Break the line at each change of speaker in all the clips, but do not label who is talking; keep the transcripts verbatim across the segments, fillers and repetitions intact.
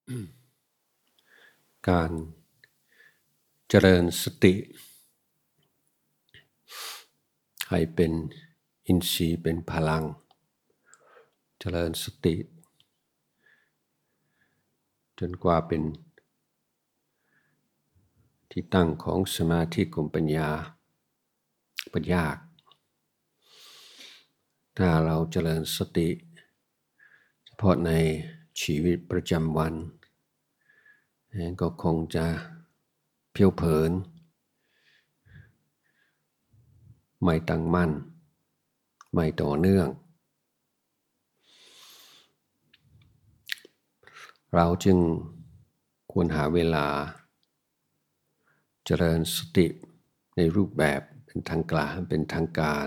การเจริญสติให้เป็นอินทรีย์เป็นพลังเจริญสติจนกว่าเป็นที่ตั้งของสมาธิกับปัญญาปัญญาถ้าเราเจริญสติเฉพาะในชีวิตประจำวันก็คงจะเพี้ยวเผินไม่ตั้งมั่นไม่ต่อเนื่องเราจึงควรหาเวลาเจริญสติในรูปแบบเป็นทางกลางเป็นทางการ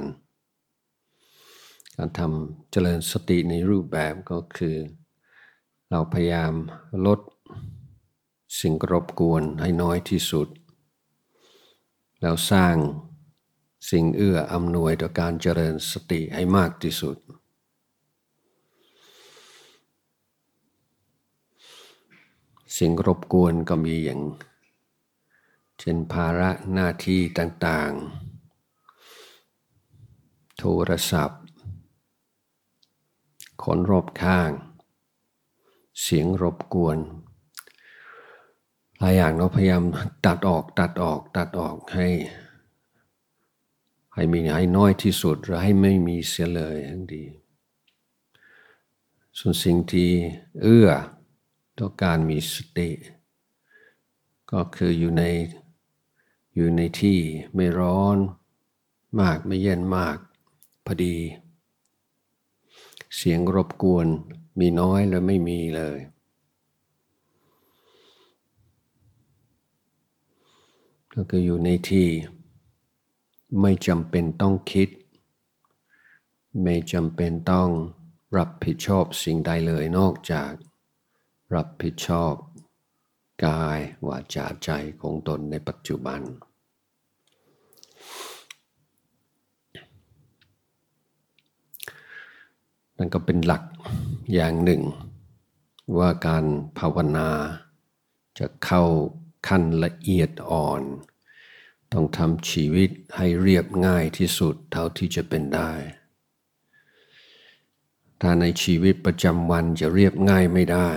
การทำเจริญสติในรูปแบบก็คือเราพยายามลดสิ่งรบกวนให้น้อยที่สุดแล้วสร้างสิ่งเอื้ออำนวยต่อการเจริญสติให้มากที่สุดสิ่งรบกวนก็มีอย่างเช่นภาระหน้าที่ต่างๆโทรศัพท์คนรอบข้างเสียงรบกวนหลายอย่างเราพยายามตัดออกตัดออกตัดออกให้ให้มีให้น้อยที่สุดหรือให้ไม่มีเสียเลยทั้งดีส่วนสิ่งที่เอื้อต่อการมีสติก็คืออยู่ในอยู่ในที่ไม่ร้อนมากไม่เย็นมากพอดีเสียงรบกวนมีน้อยหรือไม่มีเลยก็คืออยู่ในที่ไม่จำเป็นต้องคิดไม่จำเป็นต้องรับผิดชอบสิ่งใดเลยนอกจากรับผิดชอบกายวาจาใจของตนในปัจจุบันนั่นก็เป็นหลักอย่างหนึ่งว่าการภาวนาจะเข้าขั้นละเอียดอ่อนต้องทำชีวิตให้เรียบง่ายที่สุดเท่าที่จะเป็นได้ถ้าในชีวิตประจำวันจะเรียบง่ายไม่ได้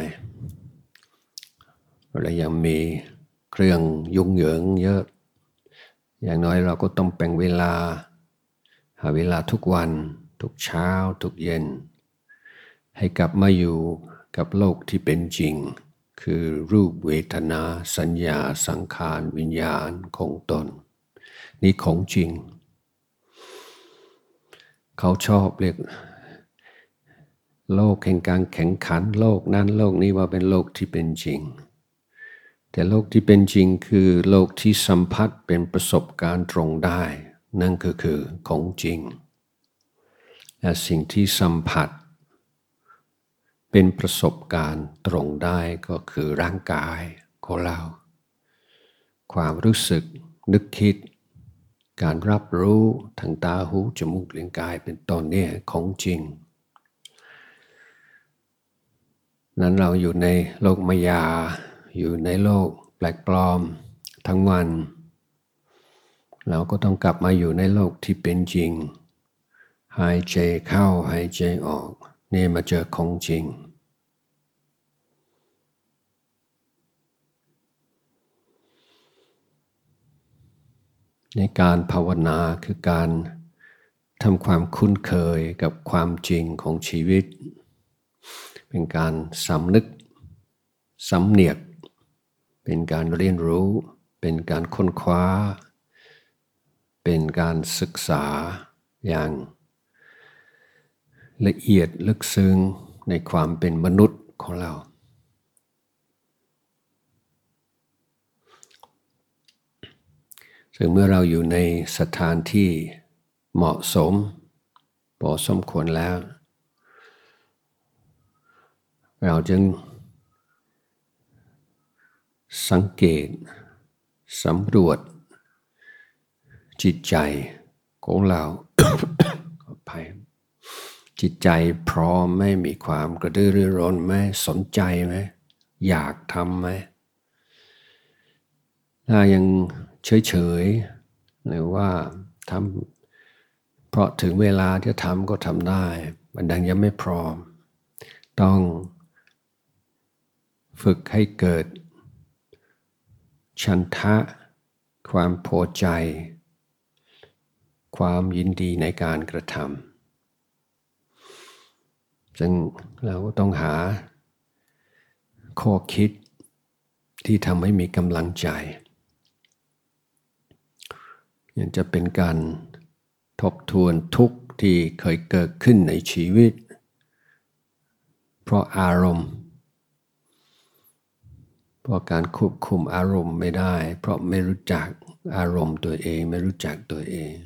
เรายังมีเครื่องยุ่งเหยิงเยอะอย่างน้อยเราก็ต้องแบ่งเวลาหาเวลาทุกวันทุกเช้าทุกเย็นให้กลับมาอยู่กับโลกที่เป็นจริงคือรูปเวทนาสัญญาสังขารวิญญาณของตนนี่ของจริงเขาชอบเรียกโลกแห่งการแข่งขันโลกนั้นโลกนี้ว่าเป็นโลกที่เป็นจริงแต่โลกที่เป็นจริงคือโลกที่สัมผัสเป็นประสบการณ์ตรงได้นั่นก็คือของจริงและสิ่งที่สัมผัสเป็นประสบการณ์ตรงได้ก็คือร่างกายของเราความรู้สึกนึกคิดการรับรู้ทางตาหูจมูกลิ้นกายเป็นต้นเนี่ยของจริงนั้นเราอยู่ในโลกมายาอยู่ในโลกแปลกปลอมทั้งวันเราก็ต้องกลับมาอยู่ในโลกที่เป็นจริงหายใจเข้าหายใจออกนี่มาเจอของจริงในการภาวนาคือการทำความคุ้นเคยกับความจริงของชีวิตเป็นการสำนึกสำเนียกเป็นการเรียนรู้เป็นการค้นคว้าเป็นการศึกษาอย่างละเอียดลึกซึ้งในความเป็นมนุษย์ของเราซึ่งเมื่อเราอยู่ในสถานที่เหมาะสมพอสมควรแล้วเราจึงสังเกตสำรวจจิตใจของเรา ขออภัยจิตใจพร้อมไหมมีความกระตือรือร้นไหมสนใจไหมอยากทำไหมถ้ายังเฉยๆหรือว่าทำเพราะถึงเวลาที่ทำก็ทำได้มันดังยังไม่พร้อมต้องฝึกให้เกิดฉันทะความพอใจความยินดีในการกระทำซึ่งเราต้องหาข้อคิดที่ทำให้มีกำลังใจยังจะเป็นการทบทวนทุกข์ที่เคยเกิดขึ้นในชีวิตเพราะอารมณ์เพราะการควบคุมอารมณ์ไม่ได้เพราะไม่รู้จักอารมณ์ตัวเองไม่รู้จักตัวเอง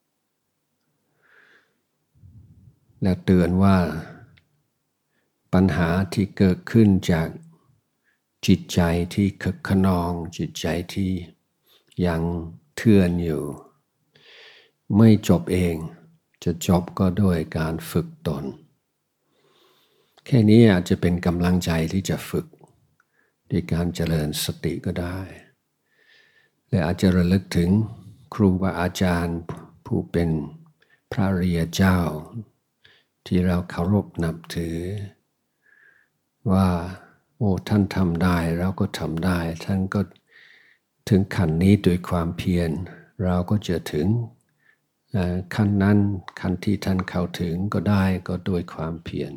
และเตือนว่าปัญหาที่เกิดขึ้นจากจิตใจที่คึกขนองจิตใจที่ยังเทื่อนอยู่ไม่จบเองจะจบก็ด้วยการฝึกตนแค่นี้อาจจะเป็นกำลังใจที่จะฝึกด้วยการเจริญสติก็ได้และอาจจะระลึกถึงครูบาอาจารย์ผู้เป็นพระอริยเจ้าที่เราเคารพนับถือว่าโอ้ท่านทำได้เราก็ทำได้ท่านก็ถึงขั้นนี้ด้วยความเพียรเราก็จะถึงขั้นนั้นขั้นที่ท่านเข้าถึงก็ได้ก็ด้วยความเพียร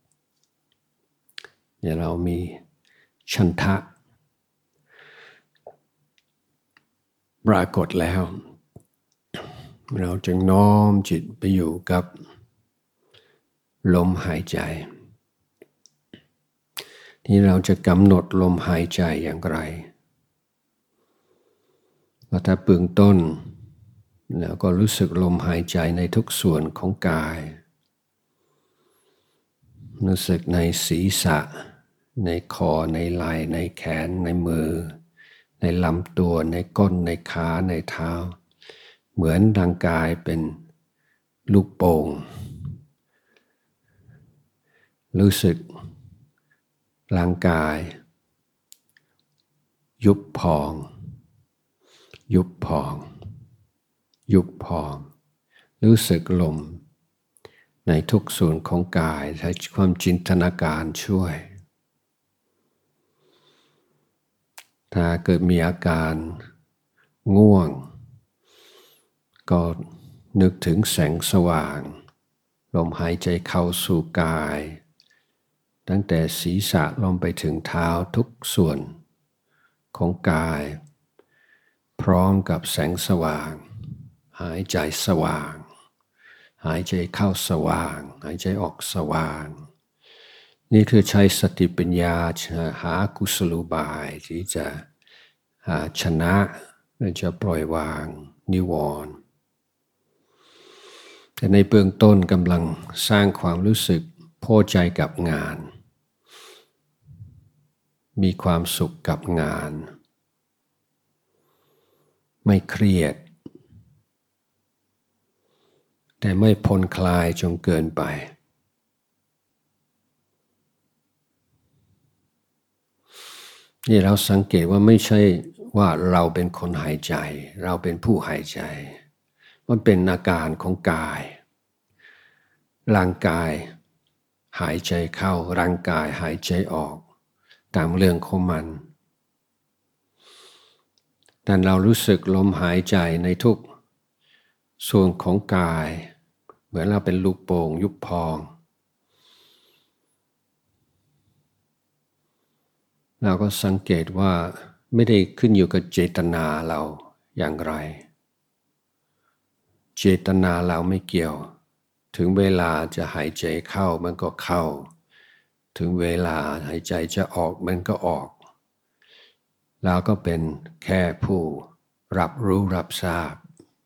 เนี่ยเรามีฉันทะปรากฏแล้วเราจึงน้อมจิตไปอยู่กับลมหายใจที่เราจะกำหนดลมหายใจอย่างไรว่าถ้าเบื้องต้นแล้วก็รู้สึกลมหายใจในทุกส่วนของกายรู้สึกในศีรษะในคอในไหล่ในแขนในมือในลำตัวในก้นในขาในเท้าเหมือนร่างกายเป็นลูกโป่งรู้สึกร่างกายยุบพองยุบพองยุบพองรู้สึกลมในทุกส่วนของกายใช้ความจินตนาการช่วยถ้าเกิดมีอาการง่วงก็นึกถึงแสงสว่างลมหายใจเข้าสู่กายตั้งแต่ศีรษะลงไปถึงเท้าทุกส่วนของกายพร้อมกับแสงสว่างหายใจสว่างหายใจเข้าสว่างหายใจออกสว่างนี่คือใช้สติปัญญาหากุศโลบายที่จะหาชนะและจะปล่อยวางนิวรณ์แต่ในเบื้องต้นกำลังสร้างความรู้สึกพอใจกับงานมีความสุขกับงานไม่เครียดแต่ไม่ผ่อนคลายจนเกินไปนี่เราสังเกตว่าไม่ใช่ว่าเราเป็นคนหายใจเราเป็นผู้หายใจมันเป็นอาการของกายร่างกายหายใจเข้าร่างกายหายใจออกตามเรื่องของมันแต่เรารู้สึกลมหายใจในทุกส่วนของกายเหมือนเราเป็นลูกโป่งยุบพองเราก็สังเกตว่าไม่ได้ขึ้นอยู่กับเจตนาเราอย่างไรเจตนาเราไม่เกี่ยวถึงเวลาจะหายใจเข้ามันก็เข้าถึงเวลาหายใจจะออกมันก็ออกเราก็เป็นแค่ผู้รับรู้รับทราบ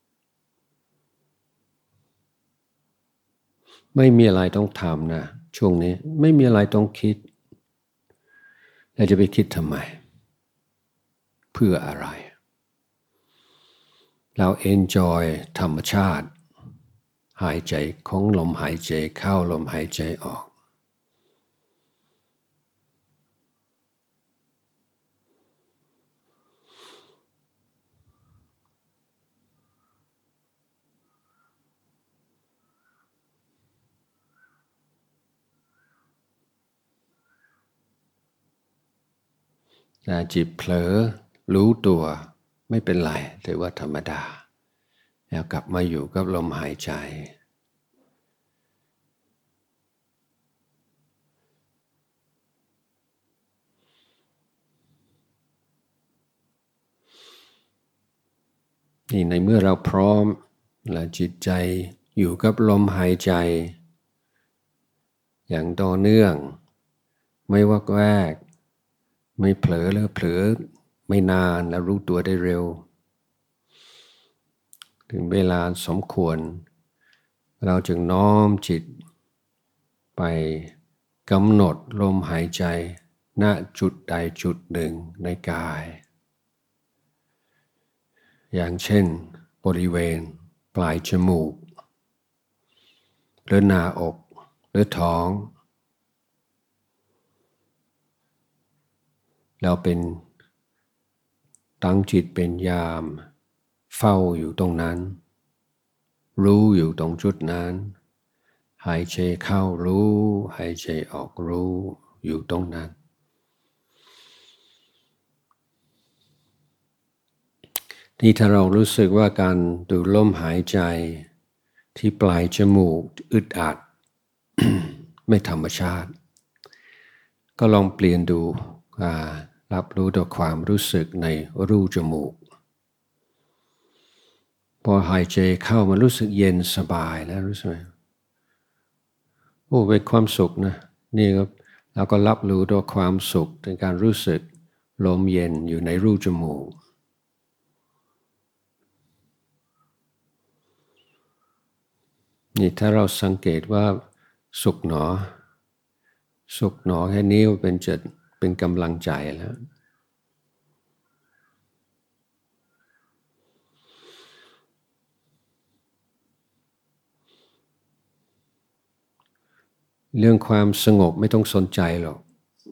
ไม่มีอะไรต้องทำนะช่วงนี้ไม่มีอะไรต้องคิดแล้วจะไปคิดทำไมเพื่ออะไรเราเอนจอยธรรมชาติหายใจของลมหายใจเข้าลมหายใจออกแต่จิตเผลอรู้ตัวไม่เป็นไรถือว่าธรรมดาแล้วกลับมาอยู่กับลมหายใจนี่ในเมื่อเราพร้อมและจิตใจอยู่กับลมหายใจอย่างต่อเนื่องไม่วักแวกไม่เผลอแล้วเผลอไม่นานแล้วรู้ตัวได้เร็วถึงเวลาสมควรเราจึงน้อมจิตไปกำหนดลมหายใจณจุดใดจุดหนึ่งในกายอย่างเช่นบริเวณปลายจมูกหรือหน้าอกหรือท้องเราเป็นตั้งจิตเป็นยามเฝ้าอยู่ตรงนั้นรู้อยู่ตรงจุดนั้นหายใจเข้ารู้หายใจออกรู้อยู่ตรงนั้นนี่ถ้าเรารู้สึกว่าการดูลมหายใจที่ปลายจมูกอึดอัด ไม่ธรรมชาติก็ลองเปลี่ยนดูรับรู้ต่อความรู้สึกในรูจมูกพอหายใจเข้ามันรู้สึกเย็นสบายแล้วรู้สึกไหมโอ้เป็นความสุขนะนี่ครับเราก็รับรู้ต่อความสุขในการรู้สึกลมเย็นอยู่ในรูจมูกนี่ถ้าเราสังเกตว่าสุขหนอสุขหนอแค่นี้เป็นจะเป็นกำลังใจแล้วเรื่องความสงบไม่ต้องสนใจหรอก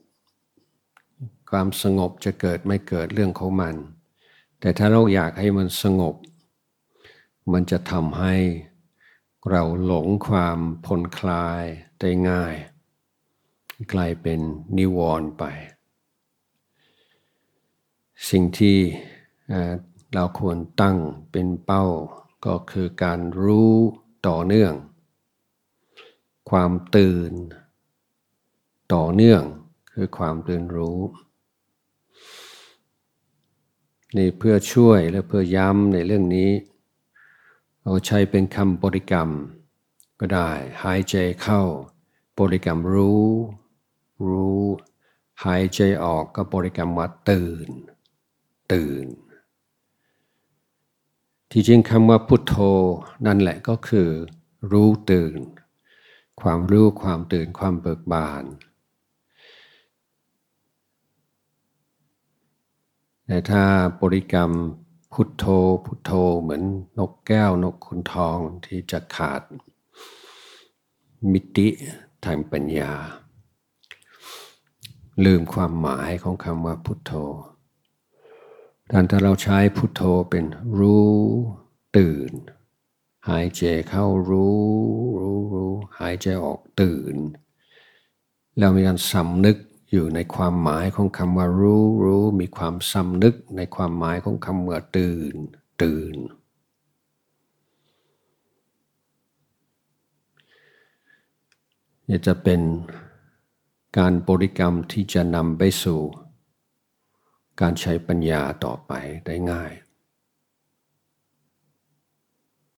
ความสงบจะเกิดไม่เกิดเรื่องของมันแต่ถ้าเราอยากให้มันสงบมันจะทำให้เราหลงความผ่อนคลายได้ง่ายกลายเป็นนิวรณ์ไปสิ่งที่เราควรตั้งเป็นเป้าก็คือการรู้ต่อเนื่องความตื่นต่อเนื่องคือความตื่นรู้นี่เพื่อช่วยและเพื่อย้ำในเรื่องนี้เราใช้เป็นคำบริกรรมก็ได้หายใจเข้าบริกรรมรู้รู้หายใจออกก็บริกรรมว่าตื่นตื่นที่จริงคำว่าพุทโธนั่นแหละก็คือรู้ตื่นความรู้ความตื่นความเบิกบานแต่ถ้าบริกรรมพุทโธพุทโธเหมือนนกแก้วนกขุนทองที่จะขาดมิติทางปัญญาลืมความหมายของคำว่าพุทโธดังนั้นถ้าเราใช้พุทโธเป็นรู้ตื่นหายใจเข้ารู้รู้รู้หายใจออกตื่นแล้วมีการสำนึกอยู่ในความหมายของคำว่ารู้รู้มีความสำนึกในความหมายของคำว่าตื่นตื่นนี่จะเป็นการบริกรรมที่จะนำไปสู่การใช้ปัญญาต่อไปได้ง่าย